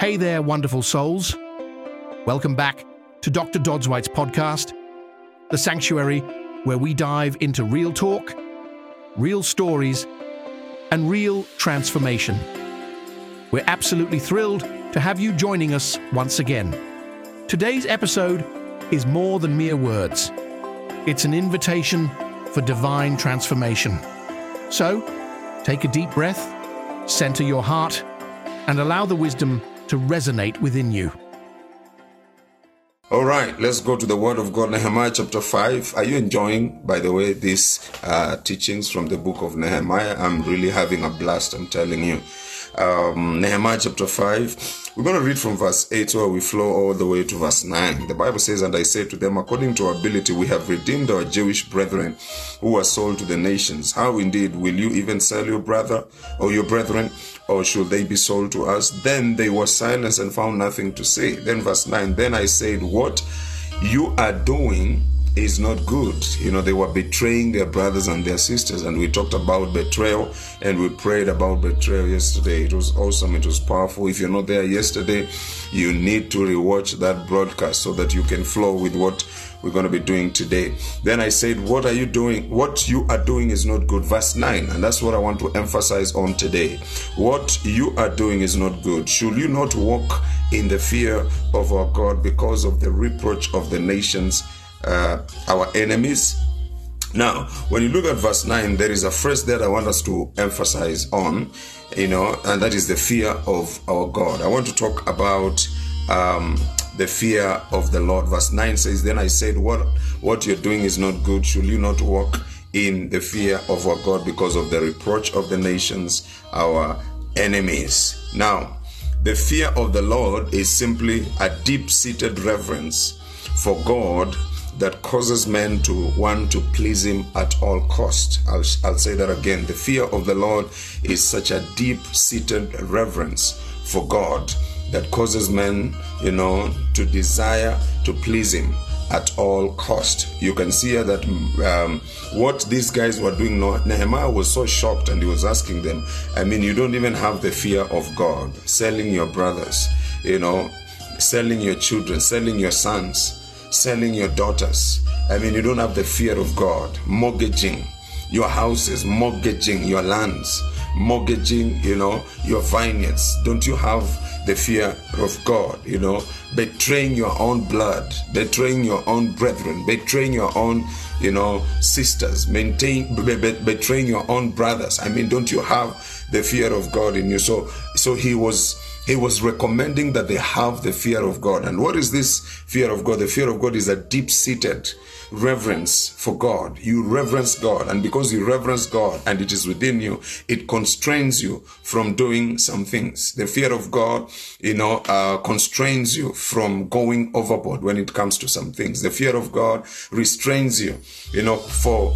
Hey there, wonderful souls. Welcome back to Dr. Dodswhite's podcast, the sanctuary where we dive into real talk, real stories, and real transformation. We're absolutely thrilled to have you joining us once again. Today's episode is more than mere words. It's an invitation for divine transformation. So, take a deep breath, center your heart, and allow the wisdom to resonate within you. All right, let's go to the Word of God, Nehemiah chapter 5. Are you enjoying, by the way, these teachings from the book of Nehemiah? I'm really having a blast, I'm telling you. Nehemiah chapter 5, we're going to read from verse 8 where we flow all the way to verse 9. The Bible says, "And I said to them, according to our ability, we have redeemed our Jewish brethren who were sold to the nations. How indeed will you even sell your brother or your brethren, or should they be sold to us?" Then they were silent and found nothing to say. Then verse 9, "Then I said, what you are doing is not good." You know, they were betraying their brothers and their sisters, and we talked about betrayal and we prayed about betrayal yesterday. It was awesome. It was powerful. If you're not there yesterday, you need to rewatch that broadcast so that you can flow with what we're going to be doing today. Then I said, what are you doing? What you are doing is not good. Verse 9, and that's what I want to emphasize on today. What you are doing is not good. Should you not walk in the fear of our God because of the reproach of the nations, our enemies? Now, when you look at verse 9, there is a phrase that I want us to emphasize on, and that is the fear of our God. I want to talk about the fear of the Lord. Verse 9 says, "Then I said, what you're doing is not good. Should you not walk in the fear of our God because of the reproach of the nations, our enemies?" Now, the fear of the Lord is simply a deep-seated reverence for God that causes men to want to please Him at all cost. I'll say that again. The fear of the Lord is such a deep-seated reverence for God that causes men, to desire to please Him at all cost. You can see here that what these guys were doing, Nehemiah was so shocked and he was asking them, you don't even have the fear of God, selling your brothers, selling your children, selling your sons, selling your daughters. You don't have the fear of God, mortgaging your houses, mortgaging your lands, mortgaging, your vineyards. Don't you have the fear of God? Betraying your own blood, betraying your own brethren, betraying your own, sisters, betraying your own brothers. Don't you have the fear of God in you? So he was recommending that they have the fear of God. And what is this fear of God? The fear of God is a deep-seated reverence for God. You reverence God, and because you reverence God and it is within you, it constrains you from doing some things. The fear of God, constrains you from going overboard when it comes to some things. The fear of God restrains you, for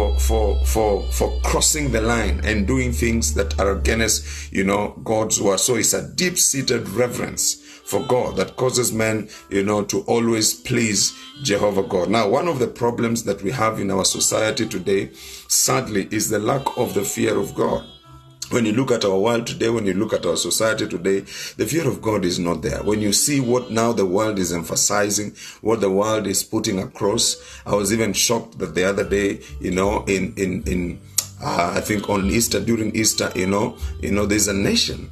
crossing the line and doing things that are against, God's word. So it's a deep-seated reverence for God that causes men, to always please Jehovah God. Now, one of the problems that we have in our society today, sadly, is the lack of the fear of God. When you look at our world today, when you look at our society today, the fear of God is not there. When you see what now the world is emphasizing, what the world is putting across, I was even shocked that the other day, I think on Easter, during Easter, there's a nation,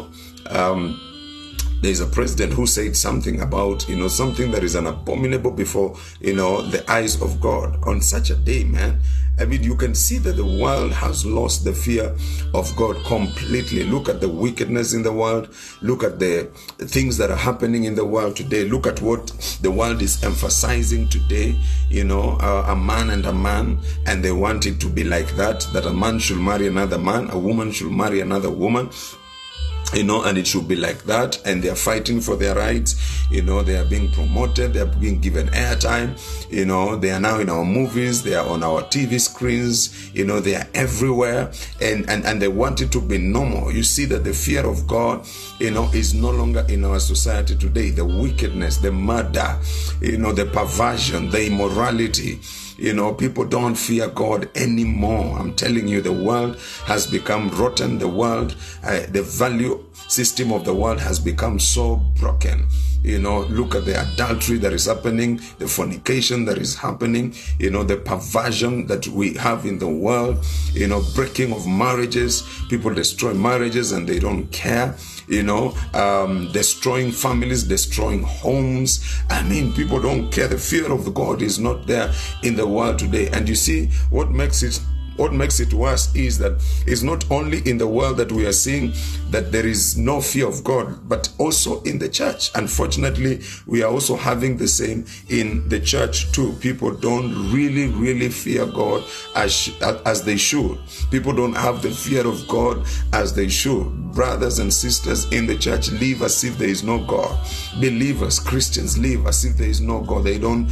there's a president who said something about, something that is an abominable before, the eyes of God on such a day, man. You can see that the world has lost the fear of God completely. Look at the wickedness in the world. Look at the things that are happening in the world today. Look at what the world is emphasizing today. A man and a man, and they want it to be like that a man should marry another man, a woman should marry another woman. And it should be like that, and they are fighting for their rights. They are being promoted, they are being given airtime. They are now in our movies, they are on our TV screens, they are everywhere, and they want it to be normal. You see that the fear of God, is no longer in our society today. The wickedness, the murder, the perversion, the immorality, People don't fear God anymore. I'm telling you, the world has become rotten. The world, the value system of the world has become so broken. Look at the adultery that is happening, the fornication that is happening, the perversion that we have in the world, breaking of marriages. People destroy marriages and they don't care, destroying families, destroying homes. People don't care. The fear of God is not there in the world today. And you see, what makes it worse is that it's not only in the world that we are seeing that there is no fear of God, but also in the church. Unfortunately, we are also having the same in the church too. People don't really fear God as they should. People don't have the fear of God as they should. Brothers and sisters in the church live as if there is no God. Believers, Christians live as if there is no God. They don't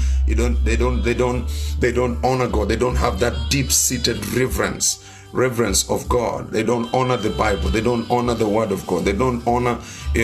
honor God. They don't have that deep-seated reverence of God. They don't honor the Bible. They don't honor the word of God. They don't honor,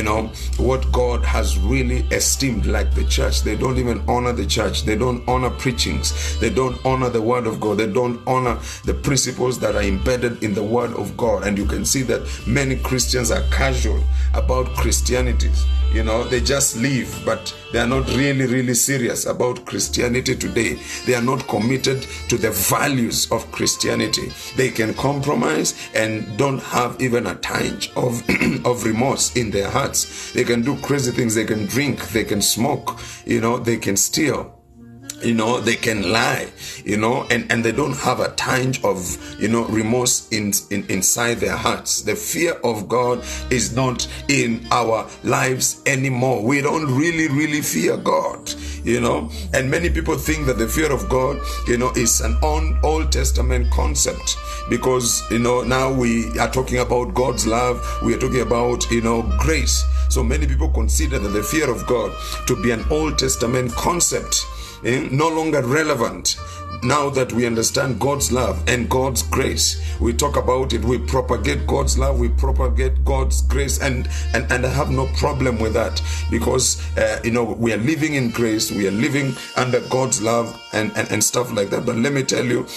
what God has really esteemed, like the church. They don't even honor the church. They don't honor preachings. They don't honor the word of God. They don't honor the principles that are embedded in the word of God. And you can see that many Christians are casual about Christianity. They just live, but they are not really serious about Christianity today. They are not committed to the values of Christianity. They can compromise and don't have even a tinge of remorse in their hearts. They can do crazy things. They can drink. They can smoke. They can steal. They can lie, and they don't have a tinge of, remorse inside their hearts. The fear of God is not in our lives anymore. We don't really fear God, and many people think that the fear of God, is an Old Testament concept, because, now we are talking about God's love. We are talking about, grace. So many people consider that the fear of God to be an Old Testament concept, no longer relevant. Now that we understand God's love and God's grace, we talk about it, we propagate God's love, we propagate God's grace, and I have no problem with that, because we are living in grace, we are living under God's love and stuff like that. But let me tell you,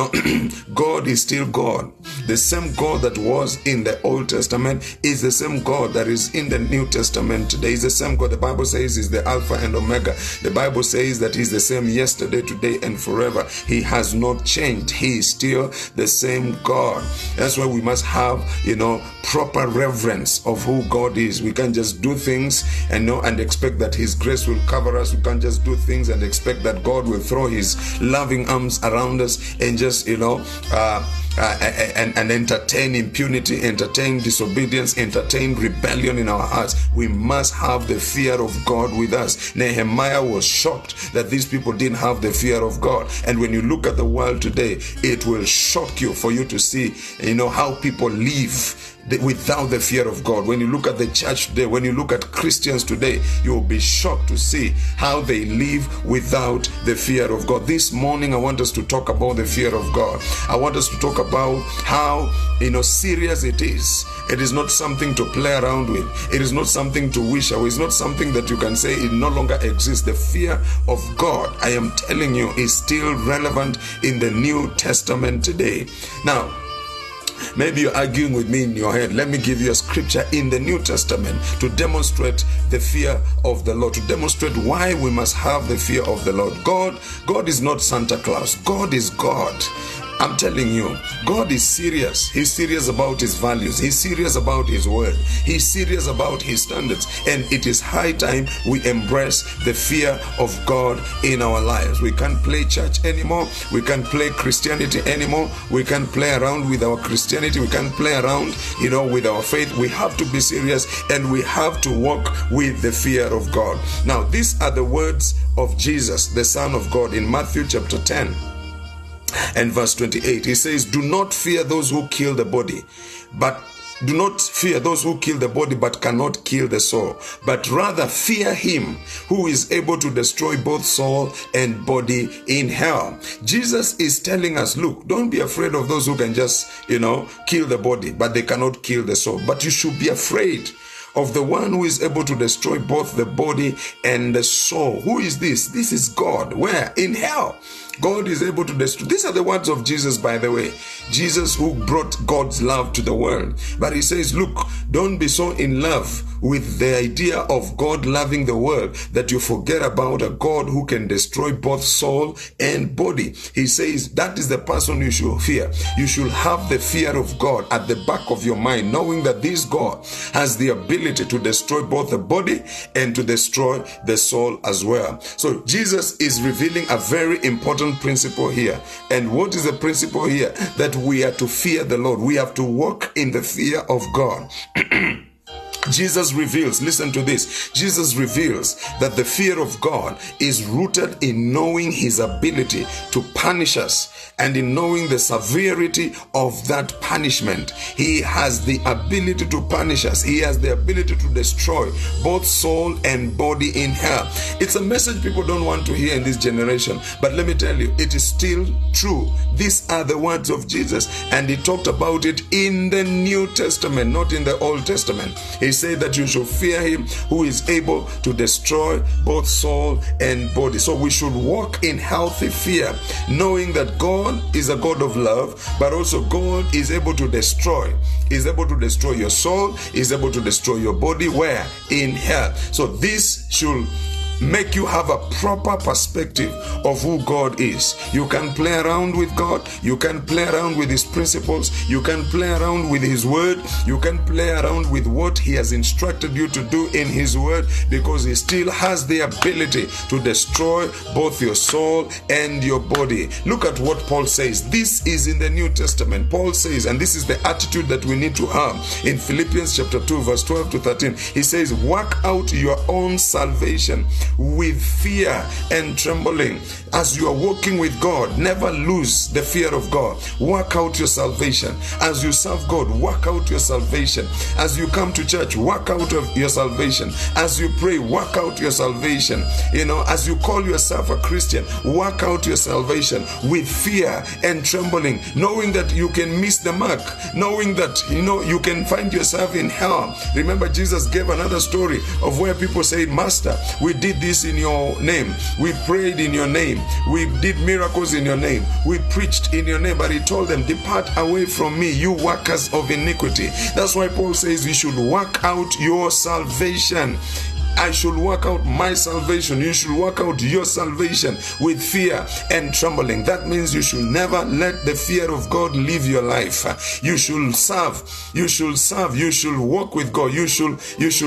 God is still God. The same God that was in the Old Testament is the same God that is in the New Testament today. Is the same God. The Bible says is the Alpha and Omega. The Bible says that He's the same yesterday, today, and forever. He has not changed. He is still the same God. That's why we must have, proper reverence of who God is. We can't just do things and expect that His grace will cover us. We can't just do things and expect that God will throw His loving arms around us and just, and entertain impunity, entertain disobedience, entertain rebellion in our hearts. We must have the fear of God with us. Nehemiah was shocked that these people didn't have the fear of God. And when you look at the world today, it will shock you for you to see, how people live without the fear of God. When you look at the church today, when you look at Christians today, you will be shocked to see how they live without the fear of God. This morning, I want us to talk about the fear of God. I want us to talk about how, serious it is. It is not something to play around with. It is not something to wish away. It's not something that you can say it no longer exists. The fear of God, I am telling you, is still relevant in the New Testament today. Now, maybe you're arguing with me in your head. Let me give you a scripture in the New Testament to demonstrate the fear of the Lord, to demonstrate why we must have the fear of the Lord. God is not Santa Claus. God is God. I'm telling you, God is serious. He's serious about His values. He's serious about His word. He's serious about His standards. And it is high time we embrace the fear of God in our lives. We can't play church anymore. We can't play Christianity anymore. We can't play around with our Christianity. We can't play around, with our faith. We have to be serious and we have to walk with the fear of God. Now, these are the words of Jesus, the Son of God, in Matthew chapter 10. And verse 28, He says, do not fear those who kill the body, but cannot kill the soul, but rather fear Him who is able to destroy both soul and body in hell. Jesus is telling us, look, don't be afraid of those who can just, kill the body, but they cannot kill the soul. But you should be afraid of the one who is able to destroy both the body and the soul. Who is this? This is God. Where? In hell. God is able to destroy. These are the words of Jesus, by the way. Jesus, who brought God's love to the world. But he says, look, don't be so in love with the idea of God loving the world that you forget about a God who can destroy both soul and body. He says that is the person you should fear. You should have the fear of God at the back of your mind, knowing that this God has the ability to destroy both the body and to destroy the soul as well. So Jesus is revealing a very important principle here. And what is the principle here? That we are to fear the Lord. We have to walk in the fear of God. Jesus reveals, listen to this, Jesus reveals that the fear of God is rooted in knowing his ability to punish us and in knowing the severity of that punishment. He has the ability to punish us. He has the ability to destroy both soul and body in hell. It's a message people don't want to hear in this generation, but let me tell you, it is still true. These are the words of Jesus, and he talked about it in the New Testament, not in the Old Testament. He said that you should fear him who is able to destroy both soul and body. So we should walk in healthy fear, knowing that God is a God of love, but also God is able to destroy. Is able to destroy your soul, is able to destroy your body. Where? In hell. So this should make you have a proper perspective of who God is. You can play around with God. You can play around with his principles. You can play around with his word. You can play around with what he has instructed you to do in his word, because he still has the ability to destroy both your soul and your body. Look at what Paul says. This is in the New Testament. Paul says, and this is the attitude that we need to have in Philippians chapter 2 verse 12 to 13. He says, work out your own salvation with fear and trembling. As you are walking with God, never lose the fear of God. Work out your salvation. As you serve God, work out your salvation. As you come to church, work out of your salvation. As you pray, work out your salvation. As you call yourself a Christian, work out your salvation with fear and trembling, knowing that you can miss the mark, knowing that you can find yourself in hell. Remember, Jesus gave another story of where people say, Master, we did this in your name, we prayed in your name, we did miracles in your name, we preached in your name, but he told them, depart away from me, you workers of iniquity. That's why Paul says you should work out your salvation. I should work out my salvation. You should work out your salvation with fear and trembling. That means you should never let the fear of God leave your life. You should serve. You should serve. You should walk with God. You should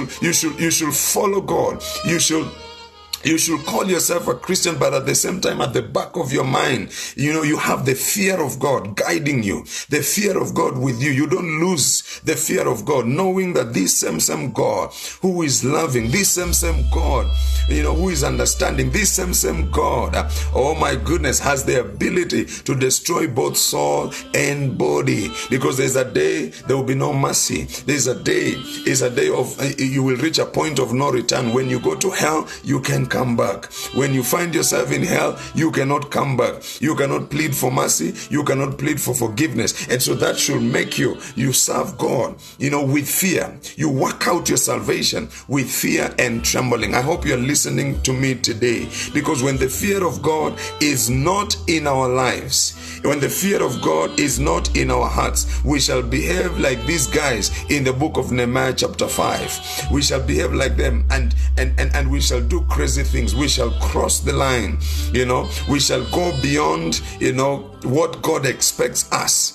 follow God. You should call yourself a Christian, but at the same time, at the back of your mind, you have the fear of God guiding you, the fear of God with you. You don't lose the fear of God, knowing that this same God who is loving, this same God, who is understanding, this same God, oh my goodness, has the ability to destroy both soul and body. Because there's a day there will be no mercy. There's a day of, you will reach a point of no return. When you go to hell, you can come back. When you find yourself in hell, you cannot come back. You cannot plead for mercy. You cannot plead for forgiveness. And so that should make you serve God, with fear. You work out your salvation with fear and trembling. I hope you're listening to me today, because when the fear of God is not in our lives, when the fear of God is not in our hearts, we shall behave like these guys in the book of Nehemiah chapter 5. We shall behave like them, and we shall do crazy things. We shall cross the line. We shall go beyond what God expects us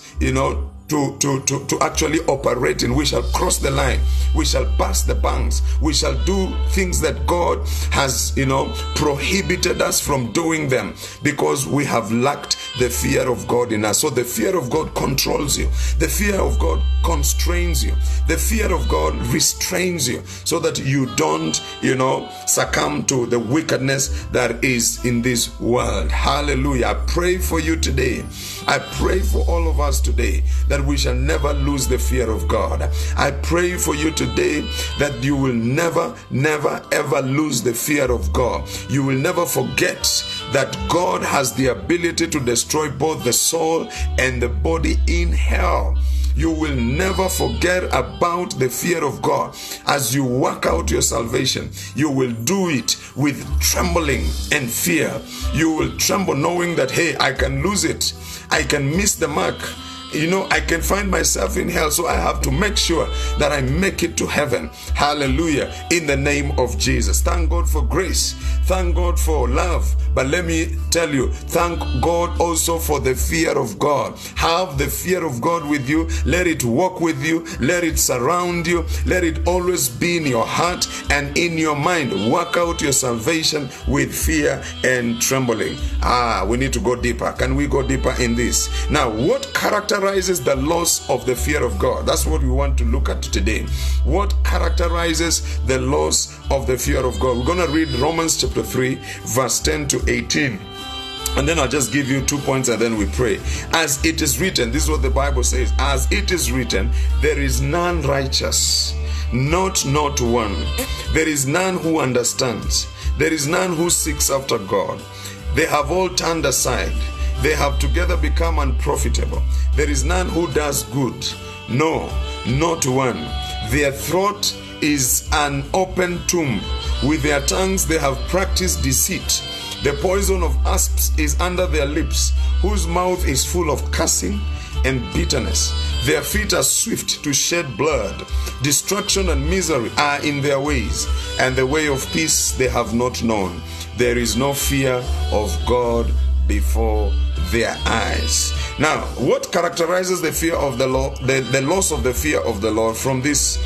to actually operate in. We shall cross the line. We shall pass the bounds. We shall do things that God has prohibited us from doing them, because we have lacked the fear of God in us. So the fear of God controls you. The fear of God constrains you. The fear of God restrains you, so that you don't succumb to the wickedness that is in this world. Hallelujah. I pray for you today. I pray for all of us today that we shall never lose the fear of God. I pray for you today that you will never ever lose the fear of God. You will never forget that God has the ability to destroy both the soul and the body in hell. You will never forget about the fear of God. As you work out your salvation, you will do it with trembling and fear. You will tremble knowing that, hey, I can lose it. I can miss the mark. I can find myself in hell, so I have to make sure that I make it to heaven. Hallelujah. In the name of Jesus. Thank God for grace. Thank God for love. But let me tell you, thank God also for the fear of God. Have the fear of God with you. Let it walk with you. Let it surround you. Let it always be in your heart and in your mind. Work out your salvation with fear and trembling. We need to go deeper. Can we go deeper in this? Now, what characterizes the laws of the fear of God? That's what we want to look at today. What characterizes the laws of the fear of God? We're going to read Romans chapter 3, verse 10 to 18. And then I'll just give you 2 points and then we pray. As it is written, this is what the Bible says. As it is written, there is none righteous, not one. There is none who understands. There is none who seeks after God. They have all turned aside. They have together become unprofitable. There is none who does good. No, not one. Their throat is an open tomb. With their tongues they have practiced deceit. The poison of asps is under their lips, whose mouth is full of cursing and bitterness. Their feet are swift to shed blood. Destruction and misery are in their ways, and the way of peace they have not known. There is no fear of God before their eyes. Now, what characterizes the fear of the Lord, the loss of the fear of the Lord from these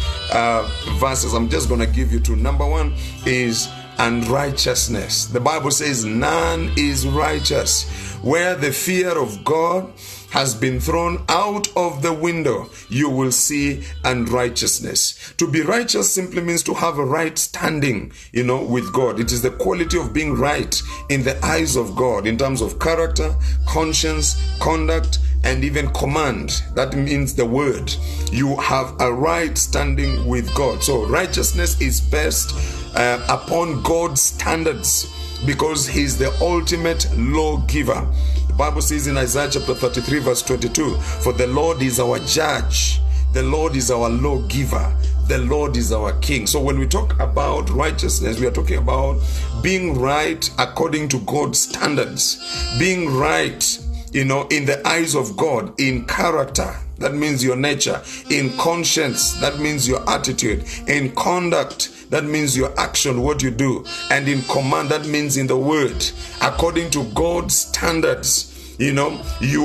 verses? I'm just going to give you two. Number one is unrighteousness. The Bible says none is righteous. Where the fear of God has been thrown out of the window, you will see unrighteousness. To be righteous simply means to have a right standing, with God. It is the quality of being right in the eyes of God in terms of character, conscience, conduct, and even command. That means the word. You have a right standing with God. So righteousness is based upon God's standards, because He's the ultimate lawgiver. The Bible says in Isaiah chapter 33 verse 22, for the Lord is our judge, the Lord is our lawgiver, the Lord is our king. So when we talk about righteousness, we are talking about being right according to God's standards, being right, in the eyes of God, in character. That means your nature. In conscience, that means your attitude. In conduct, that means your action, what you do. And in command, that means in the word. According to God's standards, you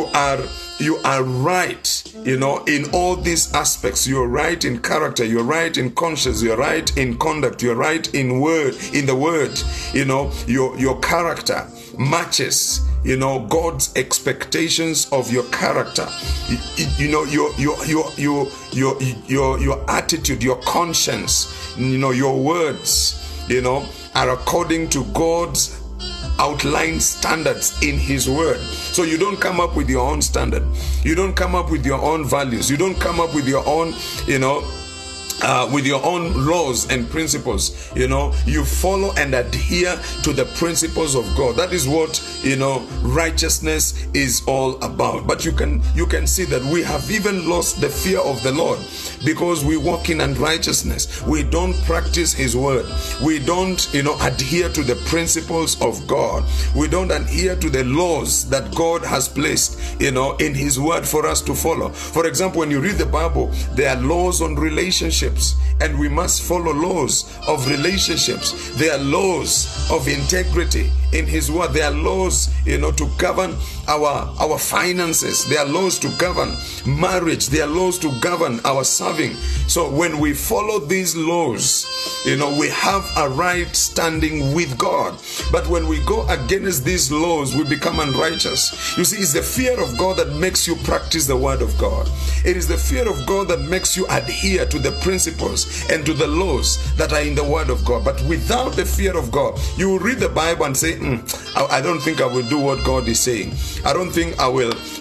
are right, in all these aspects. You're right in character, you're right in conscience, you're right in conduct, you're right in the word. Your character matches God's expectations of your character. Your attitude, your conscience, your words, are according to God's outlined standards in His word. So you don't come up with your own standard. You don't come up with your own values. You don't come up with your own, with your own laws and principles. You follow and adhere to the principles of God. That is what righteousness is all about. But you can see that we have even lost the fear of the Lord because we walk in unrighteousness. We don't practice His word. We don't adhere to the principles of God. We don't adhere to the laws that God has placed in His word for us to follow. For example, when you read the Bible, there are laws on relationships, and we must follow laws of relationships. There are laws of integrity in His word. There are laws, to govern our finances. There are laws to govern marriage. There are laws to govern our serving. So when we follow these laws, we have a right standing with God. But when we go against these laws, we become unrighteous. You see, it's the fear of God that makes you practice the word of God. It is the fear of God that makes you adhere to the principles and to the laws that are in the word of God. But without the fear of God, you will read the Bible and say, I don't think I will do what God is saying. I don't think I will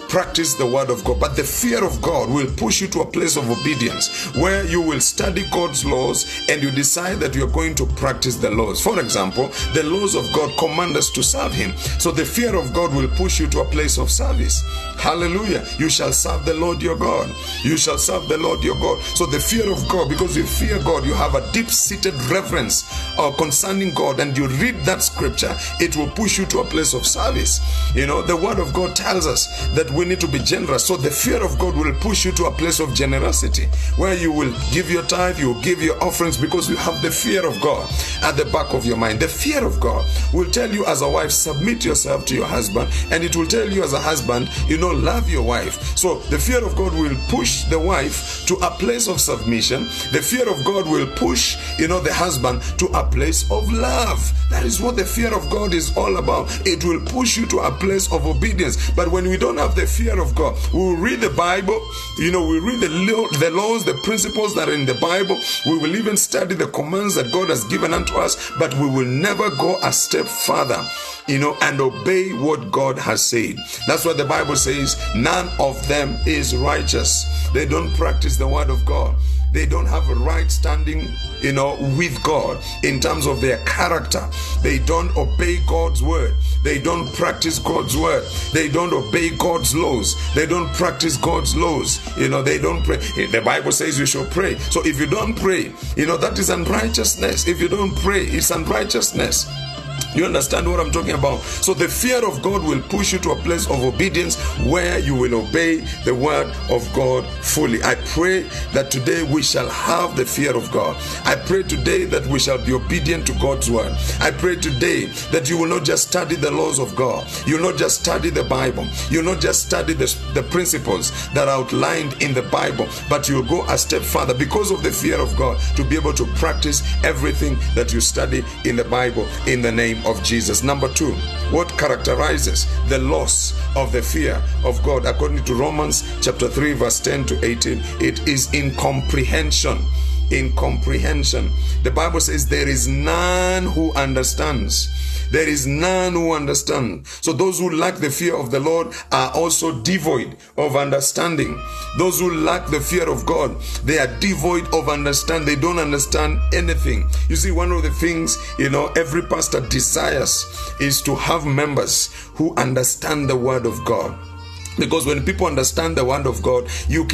practice the word of God. But the fear of God will push you to a place of obedience where you will study God's laws and you decide that you're going to practice the laws. For example, the laws of God command us to serve Him. So the fear of God will push you to a place of service. Hallelujah. You shall serve the Lord your God. You shall serve the Lord your God. So the fear of God, because you fear God, you have a deep-seated reverence concerning God, and you read that scripture, it will push you to a place of service. You know, the word of God tells us that we need to be generous. So the fear of God will push you to a place of generosity where you will give your tithe, you will give your offerings, because you have the fear of God at the back of your mind. The fear of God will tell you as a wife, submit yourself to your husband, and it will tell you as a husband, love your wife. So the fear of God will push the wife to a place of submission. The fear of God will push, the husband to a place of love. That is what the fear of God is all about. It will push you to a place of obedience. But when we don't have the fear of God, we will read the Bible, we read the laws, the principles that are in the Bible. We will even study the commands that God has given unto us, but we will never go a step further, and obey what God has said. That's what the Bible says. None of them is righteous. They don't practice the word of God. They don't have a right standing, with God in terms of their character. They don't obey God's word. They don't practice God's word. They don't obey God's laws. They don't practice God's laws. They don't pray. The Bible says you should pray. So if you don't pray, that is unrighteousness. If you don't pray, it's unrighteousness. You understand what I'm talking about? So the fear of God will push you to a place of obedience where you will obey the word of God fully. I pray that today we shall have the fear of God. I pray today that we shall be obedient to God's word. I pray today that you will not just study the laws of God. You will not just study the Bible. You will not just study the principles that are outlined in the Bible, but you will go a step further because of the fear of God to be able to practice everything that you study in the Bible in the name of Jesus. Number 2, what characterizes the loss of the fear of God? According to Romans chapter 3 verse 10 to 18, it is incomprehension. Incomprehension. The Bible says there is none who understands. There is none who understands. So those who lack the fear of the Lord are also devoid of understanding. Those who lack the fear of God, they are devoid of understanding. They don't understand anything. You see, one of the things, every pastor desires is to have members who understand the word of God. Because when people understand the word of God,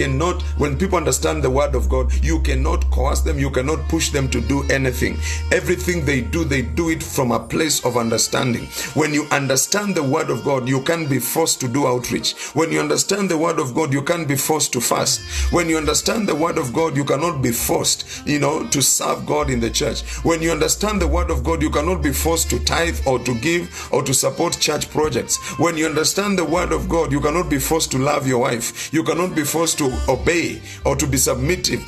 when people understand the word of God, you cannot coerce them, you cannot push them to do anything. Everything they do it from a place of understanding. When you understand the word of God, you can't be forced to do outreach. When you understand the word of God, you can't be forced to fast. When you understand the word of God, you cannot be forced, to serve God in the church. When you understand the word of God, you cannot be forced to tithe or to give or to support church projects. When you understand the word of God, you cannot be forced to love your wife. You cannot be forced to obey or to be submissive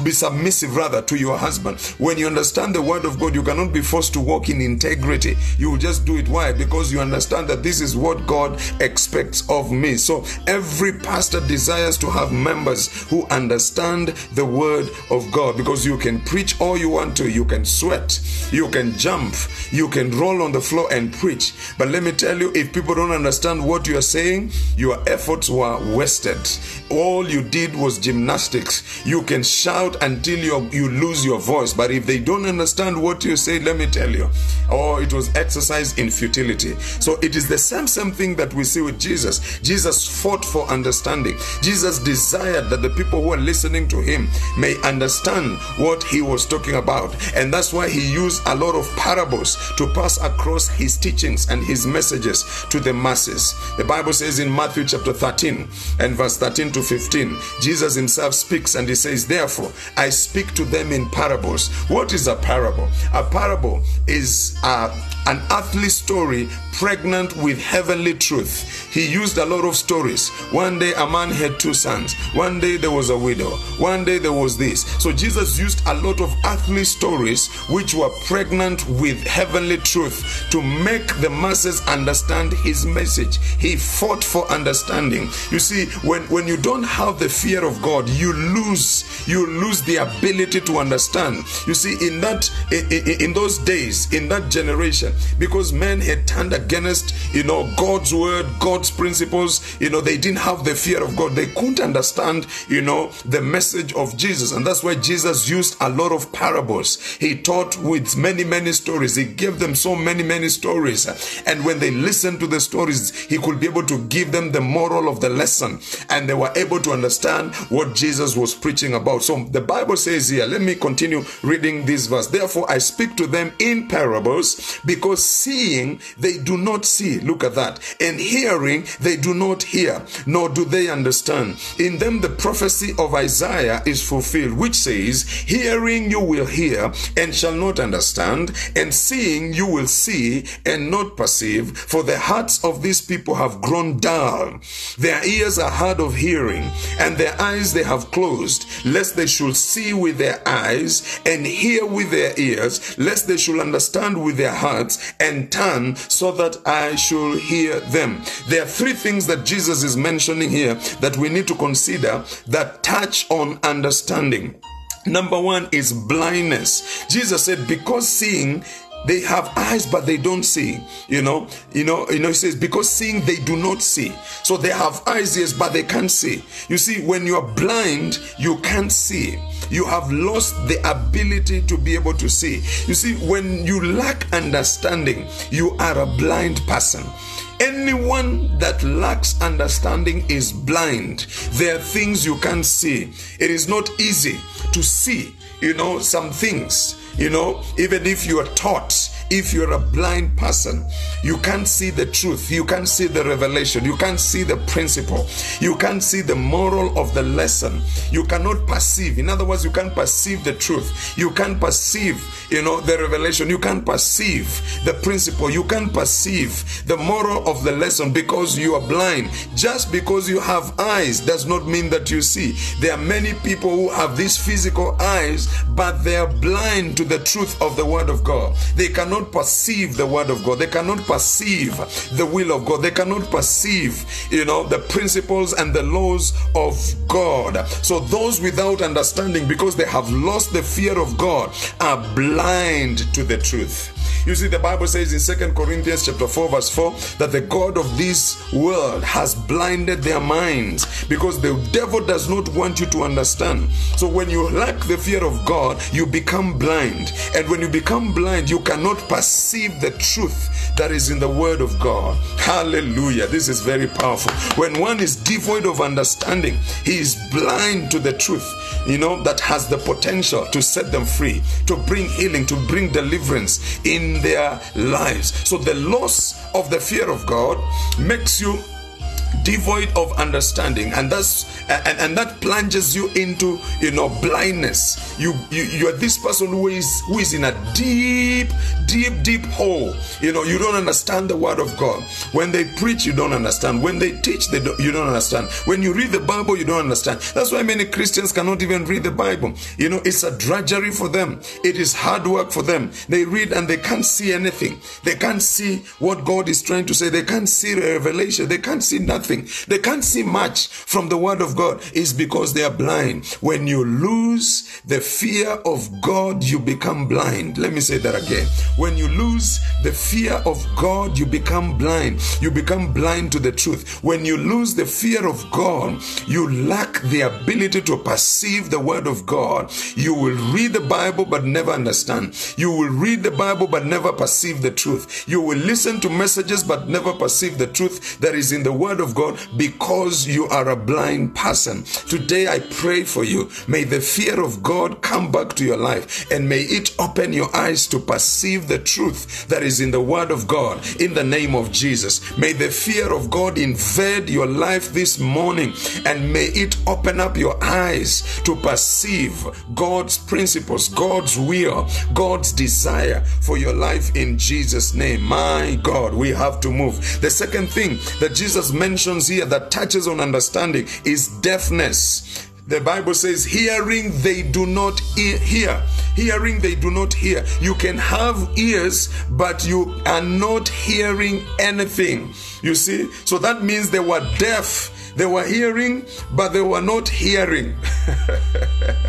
rather to your husband. When you understand the word of God, you cannot be forced to walk in integrity. You will just do it. Why? Because you understand that this is what God expects of me. So every pastor desires to have members who understand the word of God, because you can preach all you want to, you can sweat, you can jump, you can roll on the floor and preach. But let me tell you, if people don't understand what you are saying, your efforts were wasted. All you did was gymnastics. You can shout until you lose your voice, but if they don't understand what you say, let me tell you, it was exercise in futility. So it is the same thing that we see with Jesus. Jesus fought for understanding. Jesus desired that the people who are listening to him may understand what he was talking about, and that's why he used a lot of parables to pass across his teachings and his messages to the masses. The Bible says in Matthew chapter 13 and verse 13 to 15, Jesus himself speaks and he says, therefore I speak to them in parables. What is a parable? A parable is an earthly story pregnant with heavenly truth. He used a lot of stories. One day a man had 2 sons. One day there was a widow. One day there was this. So Jesus used a lot of earthly stories which were pregnant with heavenly truth to make the masses understand his message. He fought for understanding. You see, when you don't have the fear of God, you lose the ability to understand. You see, in those days, in that generation, because men had turned against, God's word, God's principles. They didn't have the fear of God. They couldn't understand, the message of Jesus. And that's why Jesus used a lot of parables. He taught with many, many stories. He gave them so many, many stories. And when they listened to the stories, he could be able to give them the moral of the lesson. And they were able to understand what Jesus was preaching about. So the Bible says here, let me continue reading this verse. Therefore, I speak to them in parables, because seeing they do not see. Look at that. And hearing they do not hear, nor do they understand. In them the prophecy of Isaiah is fulfilled, which says, hearing you will hear and shall not understand, and seeing you will see and not perceive, for the hearts of these people have grown dull. Their ears are hard of hearing, and their eyes they have closed, lest they should see with their eyes and hear with their ears, lest they should understand with their hearts and turn, so that I should hear them. There are three things that Jesus is mentioning here that we need to consider that touch on understanding. Number one is blindness. Jesus said, because seeing they have eyes, but they don't see. He says, because seeing they do not see. So they have eyes, yes, but they can't see. You see, when you are blind, you can't see. You have lost the ability to be able to see. You see, when you lack understanding, you are a blind person. Anyone that lacks understanding is blind. There are things you can't see. It is not easy to see, some things. Even if you are taught, if you're a blind person, you can't see the truth. You can't see the revelation. You can't see the principle. You can't see the moral of the lesson. You cannot perceive. In other words, you can't perceive the truth. You can't perceive, the revelation. You can't perceive the principle. You can't perceive the moral of the lesson because you are blind. Just because you have eyes does not mean that you see. There are many people who have these physical eyes, but they are blind to the truth of the Word of God. They cannot perceive the Word of God. They cannot perceive the will of God. They cannot perceive, the principles and the laws of God. So those without understanding, because they have lost the fear of God, are blind to the truth. You see, the Bible says in 2 Corinthians chapter 4 verse 4 that the God of this world has blinded their minds, because the devil does not want you to understand. So when you lack the fear of God, you become blind. And when you become blind, you cannot perceive the truth that is in the Word of God. Hallelujah. This is very powerful. When one is devoid of understanding, he is blind to the truth, that has the potential to set them free, to bring healing, to bring deliverance in their lives. So the loss of the fear of God makes you devoid of understanding, and that plunges you into blindness. You are this person who is in a deep hole. You don't understand the Word of God. When they preach, you don't understand. When they teach, you don't understand. When you read the Bible, you don't understand. That's why many Christians cannot even read the Bible. It's a drudgery for them. It is hard work for them. They read and they can't see anything. They can't see what God is trying to say. They can't see revelation. They can't see nothing. They can't see much from the Word of God. Is because they are blind. When you lose the fear of God, you become blind. Let me say that again. When you lose the fear of God, you become blind. You become blind to the truth. When you lose the fear of God, you lack the ability to perceive the Word of God. You will read the Bible but never understand. You will read the Bible but never perceive the truth. You will listen to messages but never perceive the truth that is in the Word of God, because you are a blind person. Today I pray for you. May the fear of God come back to your life, and may it open your eyes to perceive the truth that is in the Word of God, in the name of Jesus. May the fear of God invade your life this morning, and may it open up your eyes to perceive God's principles, God's will, God's desire for your life in Jesus' name. My God, we have to move. The second thing that Jesus mentions here that touches on understanding is deafness. The Bible says, hearing they do not hear. Hearing they do not hear. You can have ears, but you are not hearing anything. You see? So that means they were deaf. They were hearing, but they were not hearing.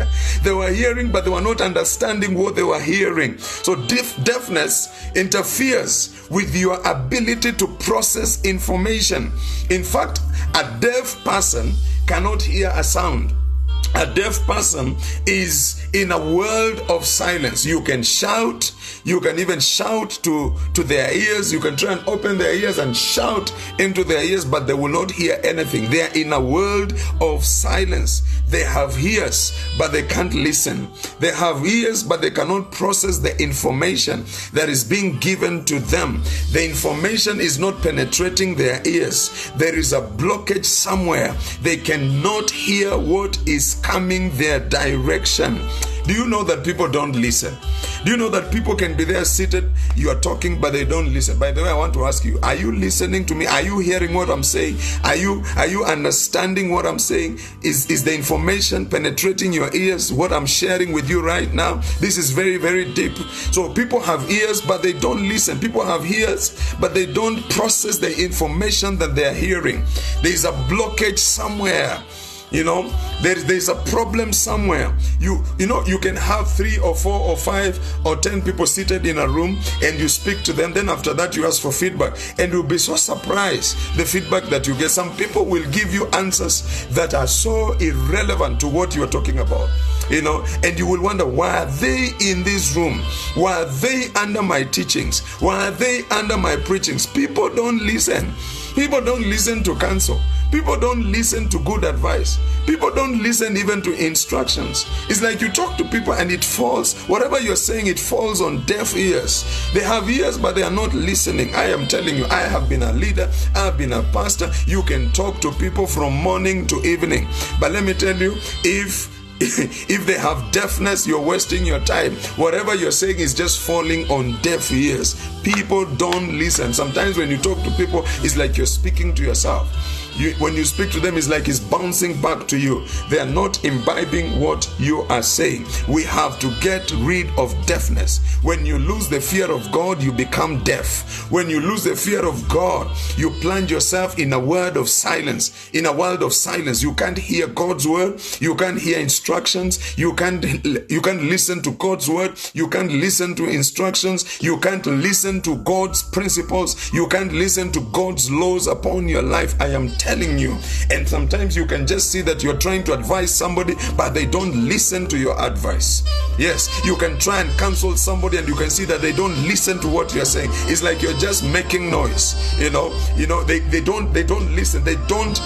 They were hearing, but they were not understanding what they were hearing. So deafness interferes with your ability to process information. In fact, a deaf person cannot hear a sound. A deaf person is in a world of silence. You can shout, you can even shout to their ears, you can try and open their ears and shout into their ears, but they will not hear anything. They are in a world of silence. They have ears, but they can't listen. They have ears, but they cannot process the information that is being given to them. The information is not penetrating their ears. There is a blockage somewhere. They cannot hear what is coming their direction. Do you know that people don't listen? Do you know that people can be there seated, you are talking, but they don't listen? By the way, I want to ask you, are you listening to me? Are you hearing what I'm saying? Are you understanding what I'm saying? Is the information penetrating your ears, what I'm sharing with you right now? This is very, very deep. So people have ears, but they don't listen. People have ears, but they don't process the information that they're hearing. There is a blockage somewhere. You know, there's a problem somewhere. You know, you can have 3 or 4 or 5 or 10 people seated in a room, and you speak to them. Then after that, you ask for feedback, and you'll be so surprised the feedback that you get. Some people will give you answers that are so irrelevant to what you're talking about. You know, and you will wonder, why are they in this room? Why are they under my teachings? Why are they under my preachings? People don't listen. People don't listen to counsel. People don't listen to good advice. People don't listen even to instructions. It's like you talk to people and it falls, whatever you're saying, it falls on deaf ears. They have ears, but they are not listening. I am telling you, I have been a leader, I have been a pastor. You can talk to people from morning to evening. But let me tell you, if they have deafness, you're wasting your time. Whatever you're saying is just falling on deaf ears. People don't listen. Sometimes when you talk to people, it's like you're speaking to yourself. When you speak to them, it's like it's bouncing back to you. They are not imbibing what you are saying. We have to get rid of deafness. When you lose the fear of God, you become deaf. When you lose the fear of God, you plunge yourself in a world of silence. In a world of silence, you can't hear God's word. You can't hear instructions. You can't listen to God's word. You can't listen to instructions. You can't listen to God's principles. You can't listen to God's laws upon your life. I am telling you. And sometimes you can just see that you're trying to advise somebody, but they don't listen to your advice. Yes, you can try and counsel somebody and you can see that they don't listen to what you're saying. It's like you're just making noise. You know, they don't listen. They don't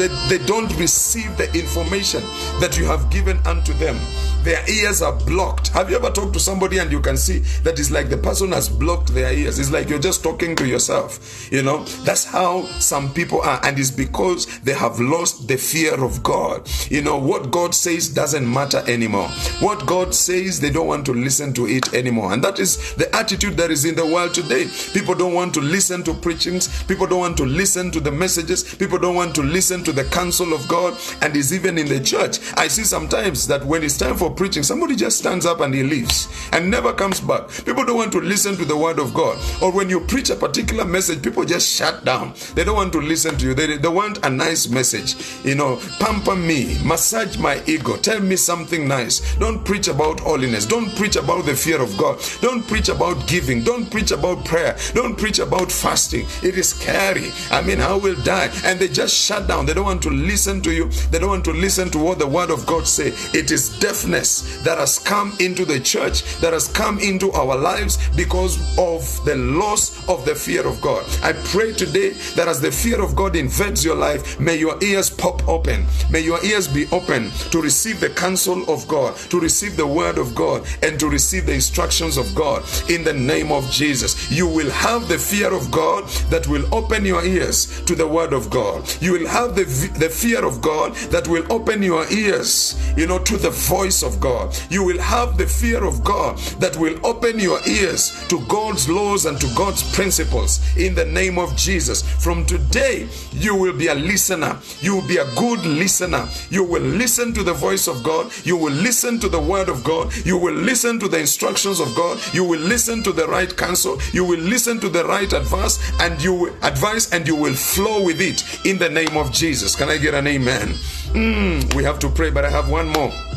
receive the information that you have given unto them. Their ears are blocked. Have you ever talked to somebody and you can see that it's like the person has blocked their ears? It's like you're just talking to yourself. You know, that's how some people are, and it's because they have lost the fear of God. You know, what God says doesn't matter anymore. What God says, they don't want to listen to it anymore. And that is the attitude that is in the world today. People don't want to listen to preachings. People don't want to listen to the messages. People don't want to listen to the counsel of God. And it's even in the church. I see sometimes that when it's time for preaching, somebody just stands up and he leaves and never comes back. People don't want to listen to the word of God. Or when you preach a particular message, people just shut down. They don't want to listen to you. They want a nice message. You know, pamper me, massage my ego, tell me something nice. Don't preach about holiness. Don't preach about the fear of God. Don't preach about giving. Don't preach about prayer. Don't preach about fasting. It is scary. I mean, I will die. And they just shut down. They don't want to listen to you. They don't want to listen to what the word of God say. It is deafness that has come into the church, that has come into our lives because of the loss of the fear of God. I pray today that as the fear of God invades your life, may your ears pop open. May your ears be open to receive the counsel of God, to receive the word of God, and to receive the instructions of God in the name of Jesus. You will have the fear of God that will open your ears to the word of God. You will have the fear of God that will open your ears, to the voice of God. You will have the fear of God that will open your ears to God's laws and to God's principles in the name of Jesus. From today, you will be a listener. You will be a good listener. You will listen to the voice of God. You will listen to the word of God. You will listen to the instructions of God. You will listen to the right counsel. You will listen to the right advice, and you will flow with it in the name of Jesus. Can I get an amen? We have to pray, but I have one more.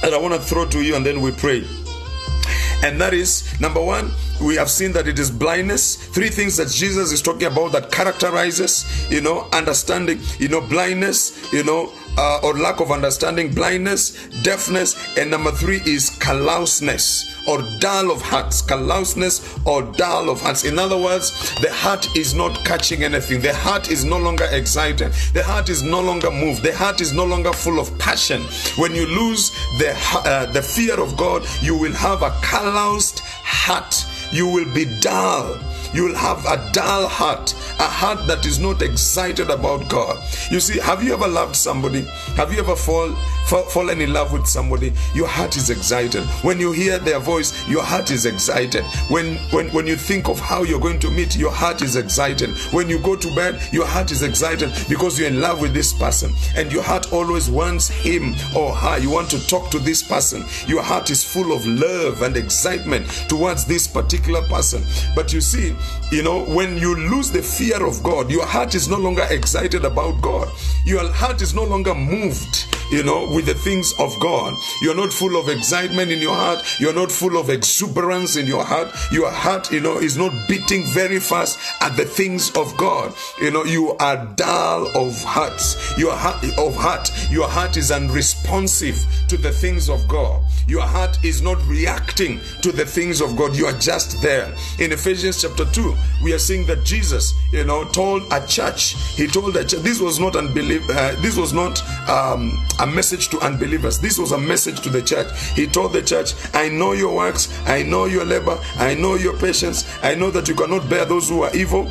that I want to throw to you, and then we pray. And that is, number one, we have seen that it is blindness. 3 things that Jesus is talking about that characterizes, understanding, blindness, or lack of understanding, blindness, deafness, and number 3 is callousness or dull of hearts. Callousness or dull of hearts. In other words, the heart is not catching anything. The heart is no longer excited. The heart is no longer moved. The heart is no longer full of passion. When you lose the fear of God, you will have a calloused heart. You will be dull. You will have a dull heart, a heart that is not excited about God. You see, have you ever loved somebody? Have you ever fallen in love with somebody? Your heart is excited. When you hear their voice, your heart is excited. When you think of how you're going to meet, your heart is excited. When you go to bed, your heart is excited because you're in love with this person. And your heart always wants him or her. You want to talk to this person. Your heart is full of love and excitement towards this particular person. But you see, when you lose the fear of God, your heart is no longer excited about God. Your heart is no longer moved, with the things of God. You're not full of excitement in your heart. You're not full of exuberance in your heart. Your heart, is not beating very fast at the things of God. You are dull of heart. Your heart is unresponsive to the things of God. Your heart is not reacting to the things of God. You are just there. In Ephesians chapter 2, we are seeing that Jesus, told a church. He told a church. This was not this was not a message to unbelievers. This was a message to the church. He told the church, I know your works, I know your labor, I know your patience, I know that you cannot bear those who are evil.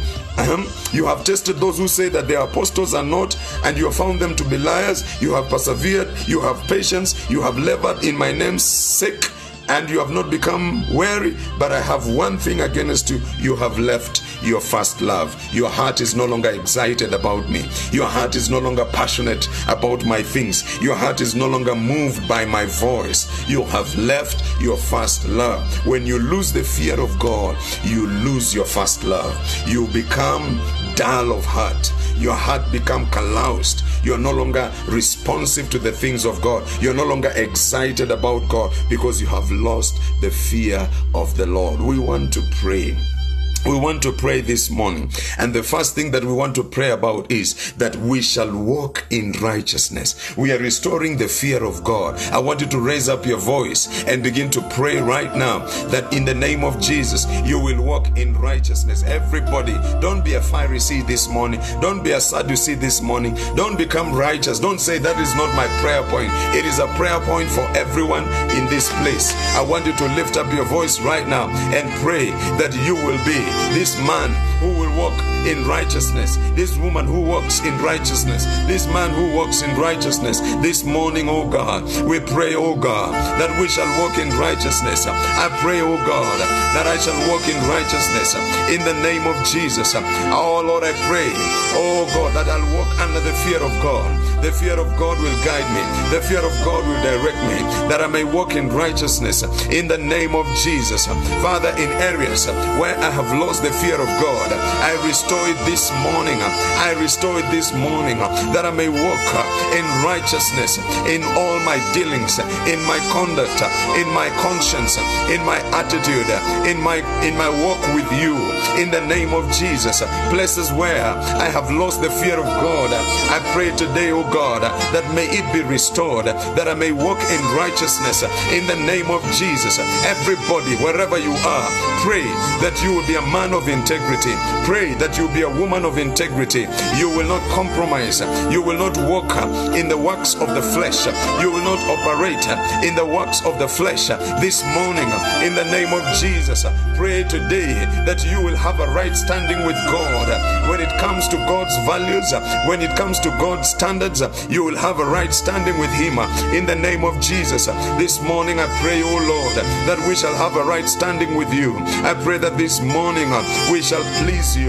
You have tested those who say that they are apostles and not, and you have found them to be liars. You have persevered, you have patience, you have labored in my name's sake, and you have not become weary. But I have one thing against you: you have left your first love. Your heart is no longer excited about me. Your heart is no longer passionate about my things. Your heart is no longer moved by my voice. You have left your first love. When you lose the fear of God, you lose your first love. You become dull of heart. Your heart become calloused. You're no longer responsive to the things of God. You're no longer excited about God because you have lost the fear of the Lord. We want to pray. We want to pray this morning, and the first thing that we want to pray about is that we shall walk in righteousness. We are restoring the fear of God. I want you to raise up your voice and begin to pray right now that in the name of Jesus, you will walk in righteousness. Everybody, don't be a Pharisee this morning. Don't be a Sadducee this morning. Don't become righteous. Don't say that is not my prayer point. It is a prayer point for everyone in this place. I want you to lift up your voice right now and pray that you will be this man who will walk in righteousness, this woman who walks in righteousness, this man who walks in righteousness. This morning, oh God, we pray, oh God, that we shall walk in righteousness. I pray, oh God, that I shall walk in righteousness in the name of Jesus. Oh Lord, I pray, oh God, that I'll walk under the fear of God. The fear of God will guide me. The fear of God will direct me, that I may walk in righteousness in the name of Jesus. Father, in areas where I have lost the fear of God, I restore it this morning. I restore it this morning, that I may walk in righteousness in all my dealings, in my conduct, in my conscience, in my attitude, in my walk with you, in the name of Jesus. Places where I have lost the fear of God, I pray today, oh God, that may it be restored, that I may walk in righteousness in the name of Jesus. Everybody, wherever you are, pray that you will be a man of integrity. Pray that you will be a woman of integrity. You will not compromise. You will not walk in the works of the flesh. You will not operate in the works of the flesh. This morning, in the name of Jesus, pray today that you will have a right standing with God. When it comes to God's values, when it comes to God's standards, you will have a right standing with Him in the name of Jesus. This morning I pray, oh Lord, that we shall have a right standing with you. I pray that this morning we shall please you. I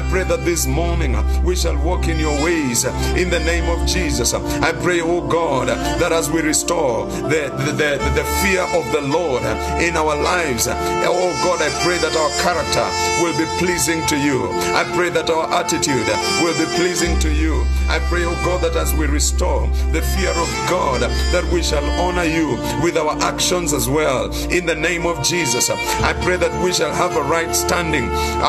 I pray that this morning we shall walk in your ways in the name of Jesus. I pray, oh God, that as we restore the fear of the Lord in our lives, oh God, I pray that our character will be pleasing to you. I pray that our attitude will be pleasing to you. I pray, oh God, that as we restore the fear of God, that we shall honor you with our actions as well in the name of Jesus. I pray that we shall have a right standing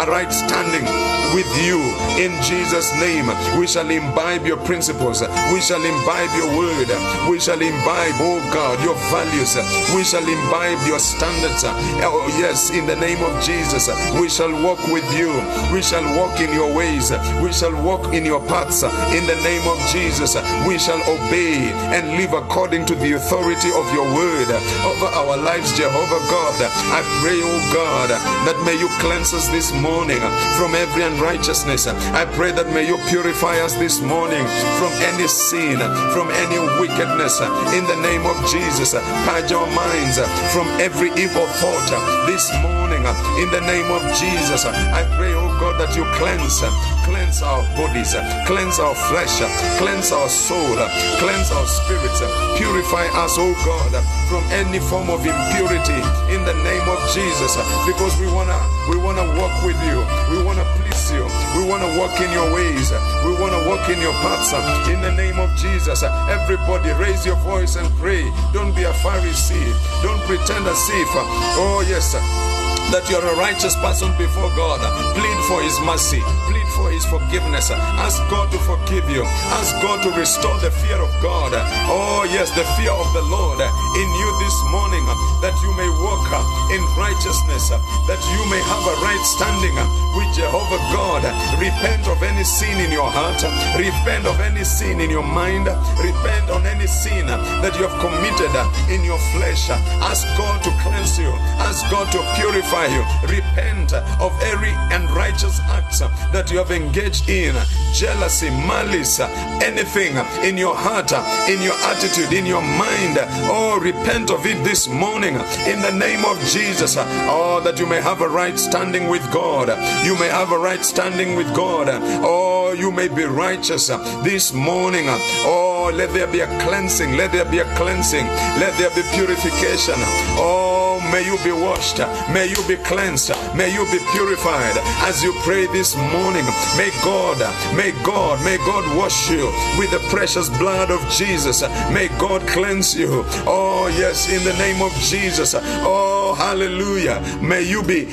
with you in Jesus' name. We shall imbibe your principles. We shall imbibe your word. We shall imbibe, oh God, your values. We shall imbibe your standards. Oh yes, in the name of Jesus, we shall walk with you. We shall walk in your ways. We shall walk in your paths. In the name of Jesus, we shall obey and live according to the authority of your word over our lives, Jehovah God. I pray, oh God, that may you cleanse us this morning from every unrighteousness. I pray that may you purify us this morning from any sin, from any wickedness. In the name of Jesus, purge our minds from every evil thought this morning. In the name of Jesus, I pray, oh God, that you cleanse our bodies, cleanse our flesh, cleanse our soul, cleanse our spirits, purify us, oh God, from any form of impurity in the name of Jesus, because we wanna walk with you, we wanna please you, we wanna walk in your ways, we wanna walk in your paths in the name of Jesus. Everybody raise your voice and pray. Don't be a Pharisee, don't pretend as if oh yes, that you're a righteous person before God. Plead for his mercy, plead for his forgiveness. Ask God to forgive you, ask God to restore the fear of God. Oh yes, the fear of the Lord in you this morning, that you may walk in righteousness, that you may have a right standing with Jehovah God. Repent of any sin in your heart, repent of any sin in your mind, repent on any sin that you have committed in your flesh. Ask God to cleanse you, ask God to purify you. Repent of every unrighteous acts that you have engaged in, jealousy, malice, anything in your heart, in your attitude, in your mind. Oh, repent of it this morning in the name of Jesus. Oh, that you may have a right standing with God. You may have a right standing with God. Oh, you may be righteous this morning. Oh, let there be a cleansing. Let there be a cleansing. Let there be purification. Oh, may you be washed. May you be cleansed. May you be purified as you pray this morning. May God wash you with the precious blood of Jesus. May God cleanse you. Oh yes, in the name of Jesus. Oh hallelujah. May you be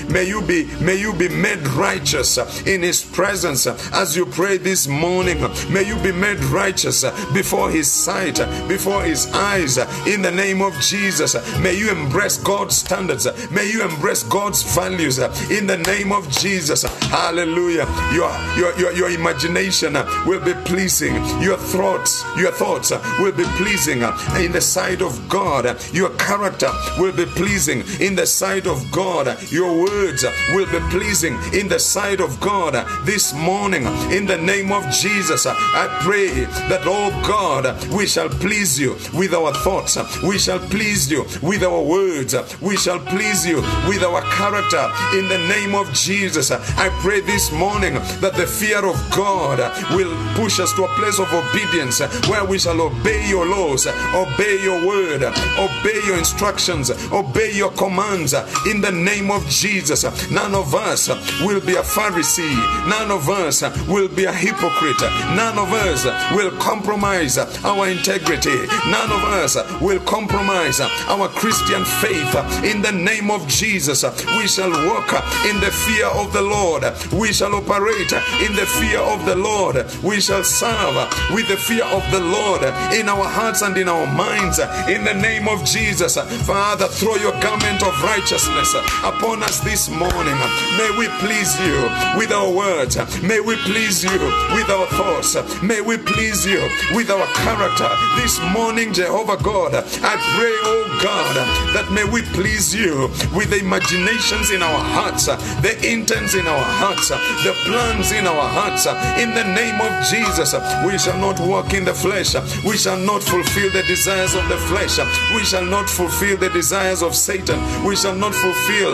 made righteous in his presence as you pray this morning. May you be made righteous before his sight, before his eyes, in the name of Jesus. May you embrace God's standards. May you embrace God's values in the name of Jesus. Hallelujah. Your imagination will be pleasing. Your thoughts will be pleasing in the sight of God. Your character will be pleasing in the sight of God. Your words will be pleasing in the sight of God. This morning, in the name of Jesus, I pray that, oh God, we shall please you with our thoughts. We shall please you with our words. We shall please you with our character in the name of Jesus. I pray this morning that the fear of God will push us to a place of obedience where we shall obey your laws, obey your word, obey your instructions, obey your commands in the name of Jesus. None of us will be a Pharisee. None of us will be a hypocrite. None of us will compromise our integrity. None of us will compromise our Christian faith. In the name of Jesus, we shall walk in the fear of the Lord. We shall operate in the fear of the Lord. We shall serve with the fear of the Lord in our hearts and in our minds. In the name of Jesus, Father, throw your garment of righteousness upon us this morning. May we please you with our words. May we please you with our thoughts. May we please you with our character this morning, Jehovah God. I pray, oh God, that may we please you with the imaginations in our hearts, the intents in our hearts, the plans in our hearts. In the name of Jesus, we shall not walk in the flesh. We shall not fulfill the desires of the flesh. We shall not fulfill the desires of Satan. We shall not fulfill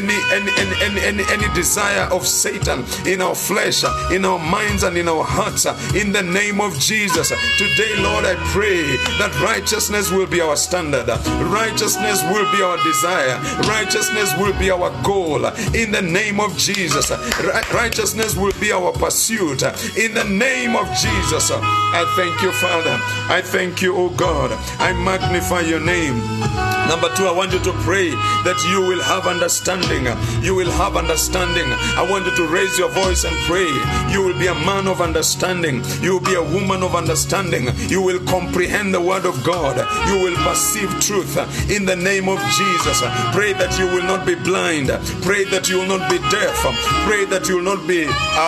any desire of Satan in our flesh, in our minds, and in our hearts. In the name of Jesus, today, Lord, I pray that righteousness will be our standard. Righteousness will be our desire. Righteousness will be our goal. In the name of Jesus, righteousness will be our pursuit. In the name of Jesus, I thank you, Father. I thank you, oh God. I magnify your name. Number 2, I want you to pray that you will have understanding. You will have understanding. I want you to raise your voice and pray. You will be a man of understanding. You will be a woman of understanding. You will comprehend the word of God. You will perceive truth in the name of Jesus. Pray that you will not be blind. Pray that you will not be deaf. Pray that you will not be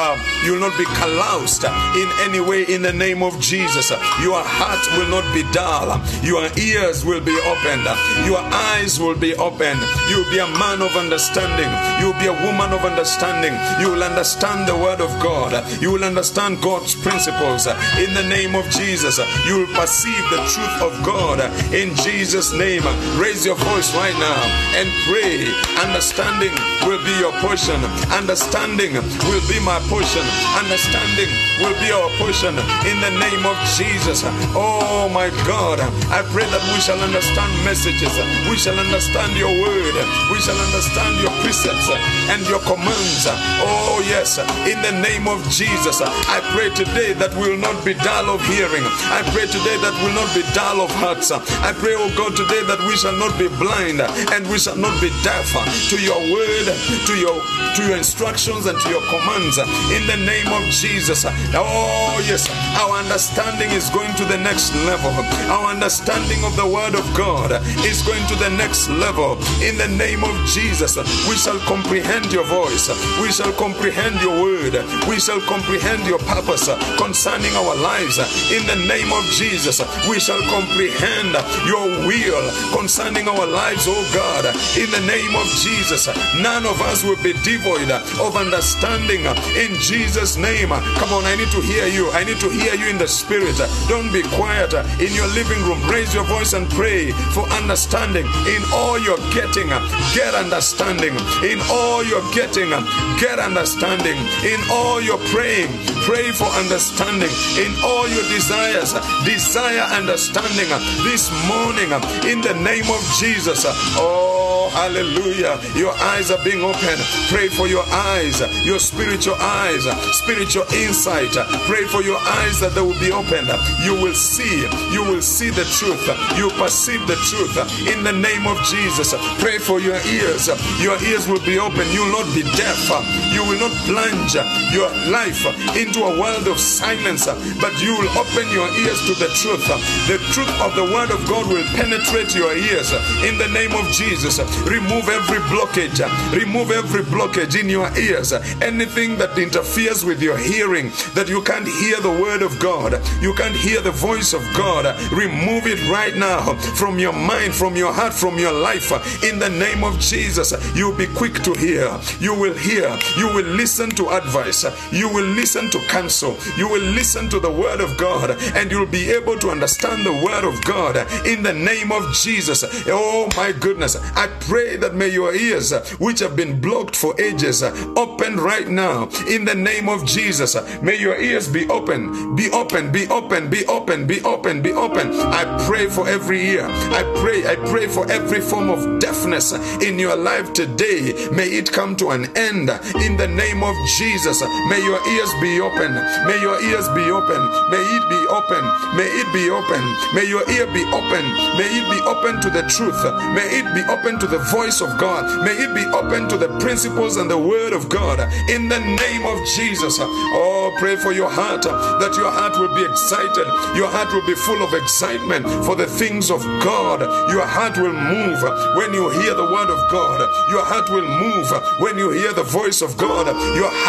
calloused in any way in the name of Jesus. Your heart will not be dull. Your ears will be opened. Your eyes will be opened. You will be a man of understanding. You will be a woman of understanding. You will understand the word of God. You will understand God's principles in the name of Jesus. You will perceive the truth of God in Jesus' name. Raise your voice right now and pray. Understanding will be your portion. Understanding will be my portion. Understanding will be our portion in the name of Jesus. Oh my God, I pray that we shall understand messages. We shall understand your word. We shall understand your precepts and your commands. Oh yes, in the name of Jesus, I pray today that we will not be dull of hearing. I pray today that we will not be dull of hearts. I pray, oh God, today that we shall not be blind and we shall not be deaf to your word, to your instructions and to your commands. In the name of Jesus. Oh yes, our understanding is going to the next level. Our understanding of the word of God is going to the next level. In the name of Jesus, we shall comprehend your voice. We shall comprehend your word. We shall comprehend your purpose concerning our lives. In the name of Jesus, we shall comprehend your will concerning our lives, oh God. In the name of Jesus, none of us will be devoid of understanding. In Jesus' name. Come on, I need to hear you. I need to hear you in the spirit. Don't be quiet in your living room. Raise your voice and pray for understanding. In all you're getting, get understanding. In all you're getting, get understanding. In all you're praying, pray for understanding. In all your desires, desire understanding. This morning, in the name of Jesus. Oh, hallelujah. Your eyes are being opened. Pray for your eyes, your spiritual eyes, spiritual insight. Pray for your eyes that they will be opened. You will see the truth. You perceive the truth in the name of Jesus. Pray for your ears. Your ears will be open. You will not be deaf. You will not plunge your life into a world of silence, but you will open your ears to the truth. The truth of the word of God will penetrate your ears in the name of Jesus. Remove every blockage. Remove every blockage in your ears. Anything that interferes with your hearing, that you can't hear the word of God, you can't hear the voice of God, remove it right now from your mind, from your heart, from your life. In the name of Jesus, you'll be quick to hear. You will hear. You will listen to advice. You will listen to counsel. You will listen to the word of God, and you'll be able to understand the word of God in the name of Jesus. Oh my goodness, I pray that may your ears, which have been blocked for ages, open right now in the name of Jesus. May your ears be open, be open, be open, be open, be open, be open. I pray for every ear. I pray for every form of deafness in your life today. May it come to an end in the name of Jesus. May your ears be open. May your ears be open. May it be open. May it be open. May your ear be open. May it be open to the truth. May it be open to the voice of God. May it be open to the principles and the word of God in the name of Jesus. Oh, pray for your heart, that your heart will be excited. Your heart will be full of excitement for the things of God. Your heart will move when you hear the word of God. Your heart will move when you hear the voice of God. Your heart will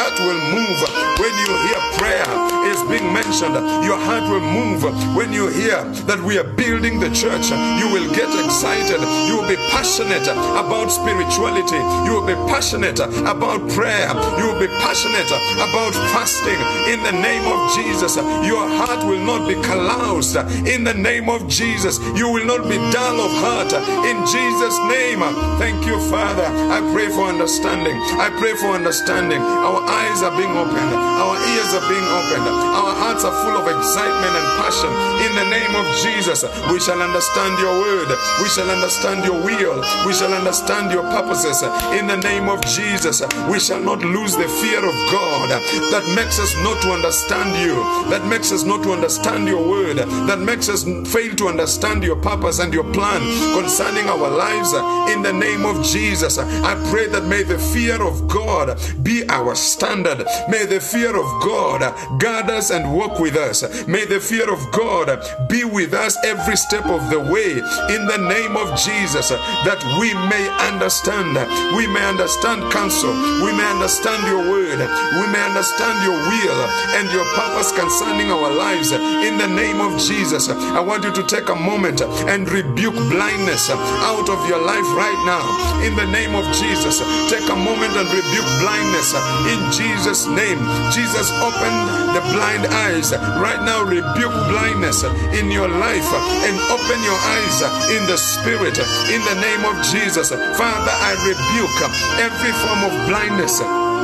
will move when you hear prayer is being mentioned. Your heart will move when you hear that we are building the church. You will get excited. You will be passionate about spirituality. You will be passionate about prayer. You will be passionate about fasting in the name of Jesus. Your heart will not be calloused in the name of Jesus. You will not be dull of heart in Jesus' name. Thank you, Father. I pray for understanding. I pray for understanding. Our eyes are being opened. Our ears are being opened. Our hearts are full of excitement and passion. In the name of Jesus, we shall understand your word. We shall understand your will. We shall understand your purposes. In the name of Jesus, we shall not lose the fear of God that makes us not to understand you, that makes us not to understand your word, that makes us fail to understand your purpose and your plan concerning our lives. In the name of Jesus, I pray that may the fear of God be our standard. May the fear of God guard us and walk with us. May the fear of God be with us every step of the way. In the name of Jesus, that we may understand counsel. We may understand your word. We may understand your will and your purpose concerning our lives. In the name of Jesus, I want you to take a moment and rebuke blindness out of your life right now. In the name of Jesus, take a moment and rebuke blindness in Jesus' name. Jesus opened the blind eyes. Right now, rebuke blindness in your life and open your eyes in the spirit. In the name of Jesus, Father, I rebuke every form of blindness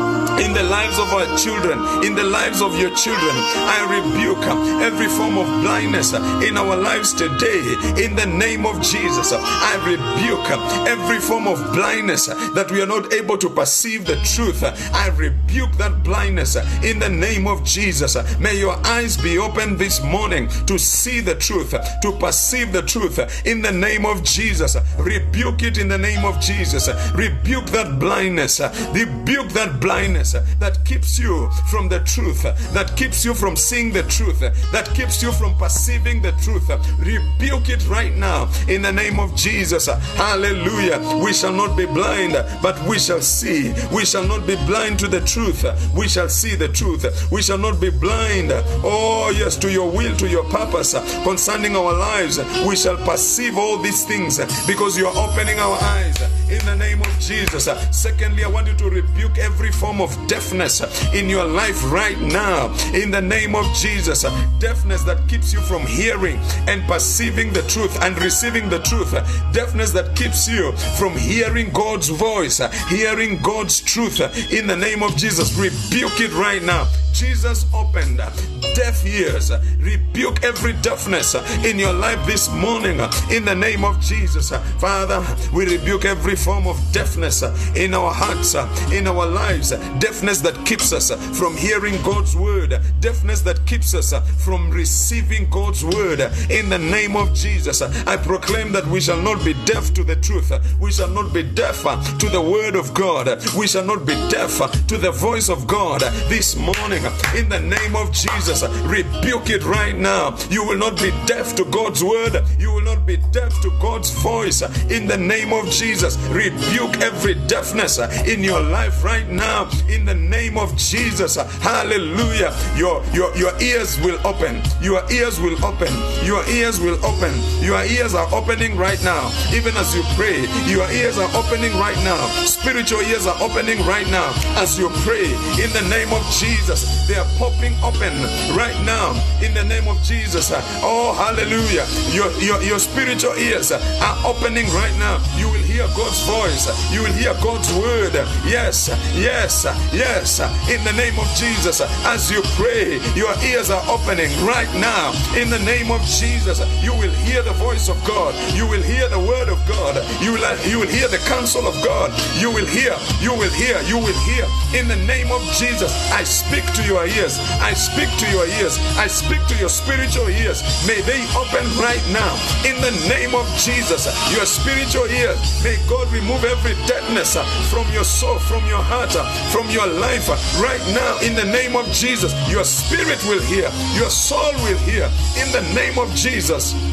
in the lives of our children, in the lives of your children. I rebuke every form of blindness in our lives today. In the name of Jesus, I rebuke every form of blindness that we are not able to perceive the truth. I rebuke that blindness in the name of Jesus. May your eyes be open this morning to see the truth, to perceive the truth. In the name of Jesus, rebuke it in the name of Jesus. Rebuke that blindness. Rebuke that blindness that keeps you from the truth, that keeps you from seeing the truth, that keeps you from perceiving the truth. Rebuke it right now in the name of Jesus. Hallelujah. We shall not be blind, but we shall see. We shall not be blind to the truth. We shall see the truth. We shall not be blind, oh yes, to your will, to your purpose concerning our lives. We shall perceive all these things because you are opening our eyes in the name of Jesus. Secondly, I want you to rebuke every form of deafness in your life right now in the name of Jesus. Deafness that keeps you from hearing and perceiving the truth and receiving the truth. Deafness that keeps you from hearing God's voice, hearing God's truth. In the name of Jesus, rebuke it right now. Jesus opened deaf ears. Rebuke every deafness in your life this morning in the name of Jesus. Father, we rebuke every form of deafness in our hearts, in our lives. Deafness that keeps us from hearing God's word. Deafness that keeps us from receiving God's word. In the name of Jesus, I proclaim that we shall not be deaf to the truth. We shall not be deaf to the word of God. We shall not be deaf to the voice of God this morning. In the name of Jesus, rebuke it right now. You will not be deaf to God's word. You will not be deaf to God's voice. In the name of Jesus, rebuke every deafness in your life right now. In the name of Jesus, hallelujah. Your ears will open. Your ears will open. Your ears will open. Your ears are opening right now. Even as you pray, your ears are opening right now. Spiritual ears are opening right now as you pray. In the name of Jesus, they are popping open right now in the name of Jesus. Oh, hallelujah. Your spiritual ears are opening right now. You will hear God's voice. You will hear God's word. Yes, yes, yes. In the name of Jesus, as you pray, your ears are opening right now. In the name of Jesus, you will hear the voice of God. You will hear the word of God. You will hear the counsel of God. You will hear. You will hear. You will hear. In the name of Jesus, I speak to your ears. I speak to your ears. I speak to your spiritual ears. May they open right now. In the name of Jesus, your spiritual ears. May God remove every deadness from your soul, from your heart, from your life right now. In the name of Jesus, your spirit will hear. Your soul will hear. In the name of Jesus.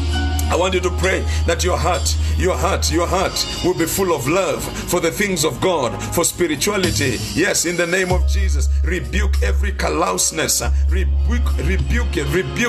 I want you to pray that your heart will be full of love for the things of God, for spirituality. Yes, in the name of Jesus, rebuke every callousness, rebuke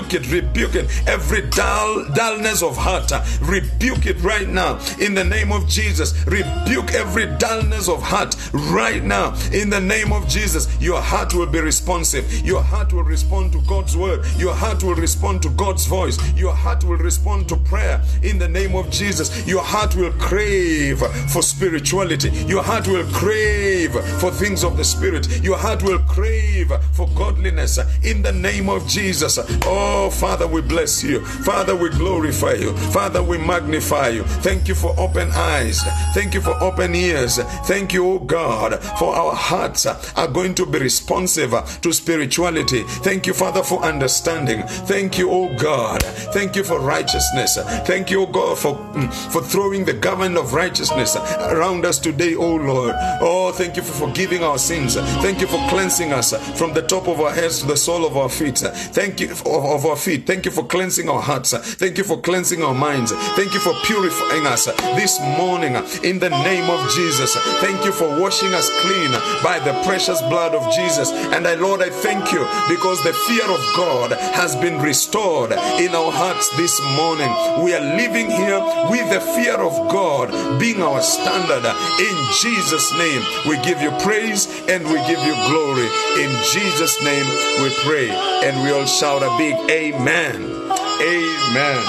it. Every dullness of heart, rebuke it right now. In the name of Jesus, rebuke every dullness of heart right now. In the name of Jesus, your heart will be responsive. Your heart will respond to God's word. Your heart will respond to God's voice. Your heart will respond to prayer. In the name of Jesus, your heart will crave for spirituality. Your heart will crave for things of the Spirit. Your heart will crave for godliness. In the name of Jesus. Oh, Father, we bless you. Father, we glorify you. Father, we magnify you. Thank you for open eyes. Thank you for open ears. Thank you, oh God, for our hearts are going to be responsive to spirituality. Thank you, Father, for understanding. Thank you, oh God. Thank you for righteousness. Thank you, oh God, for throwing the garment of righteousness around us today, oh Lord. Oh, thank you for forgiving our sins. Thank you for cleansing us from the top of our heads to the sole of our feet. Thank you of our feet. Thank you for cleansing our hearts. Thank you for cleansing our minds. Thank you for purifying us this morning in the name of Jesus. Thank you for washing us clean by the precious blood of Jesus. And Lord, I thank you because the fear of God has been restored in our hearts this morning. We are living here with the fear of God being our standard. In Jesus' name, we give you praise and we give you glory. In Jesus' name, we pray. And we all shout a big amen. Amen.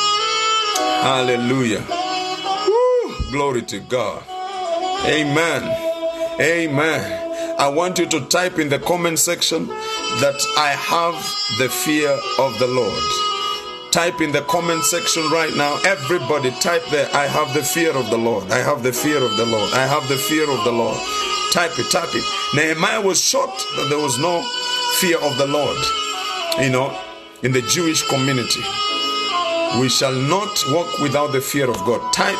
Hallelujah. Woo, glory to God. Amen. Amen. I want you to type in the comment section that I have the fear of the Lord. Type in the comment section right now. Everybody type there, I have the fear of the Lord. I have the fear of the Lord. I have the fear of the Lord. Type it, type it. Nehemiah was shocked that there was no fear of the Lord, in the Jewish community. We shall not walk without the fear of God. Type,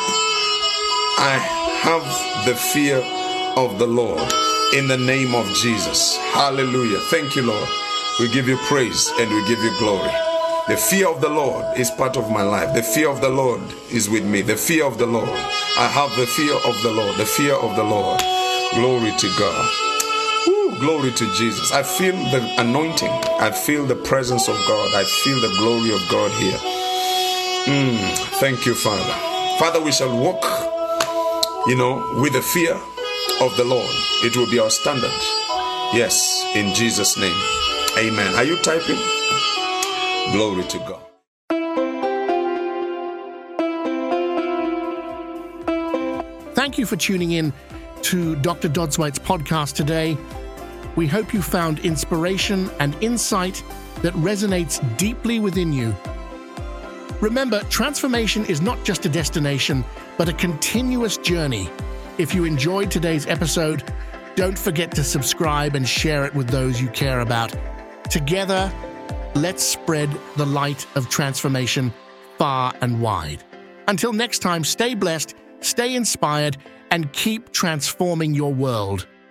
I have the fear of the Lord in the name of Jesus. Hallelujah. Thank you, Lord. We give you praise and we give you glory. The fear of the Lord is part of my life. The fear of the Lord is with me. The fear of the Lord. I have the fear of the Lord. The fear of the Lord. Glory to God. Woo, glory to Jesus. I feel the anointing. I feel the presence of God. I feel the glory of God here. Thank you, Father. Father, we shall walk, with the fear of the Lord. It will be our standard. Yes, in Jesus' name. Amen. Are you typing? Glory to God. Thank you for tuning in to Dr. Dodswhite's podcast today. We hope you found inspiration and insight that resonates deeply within you. Remember, transformation is not just a destination, but a continuous journey. If you enjoyed today's episode, don't forget to subscribe and share it with those you care about. Together, let's spread the light of transformation far and wide. Until next time, stay blessed, stay inspired, and keep transforming your world.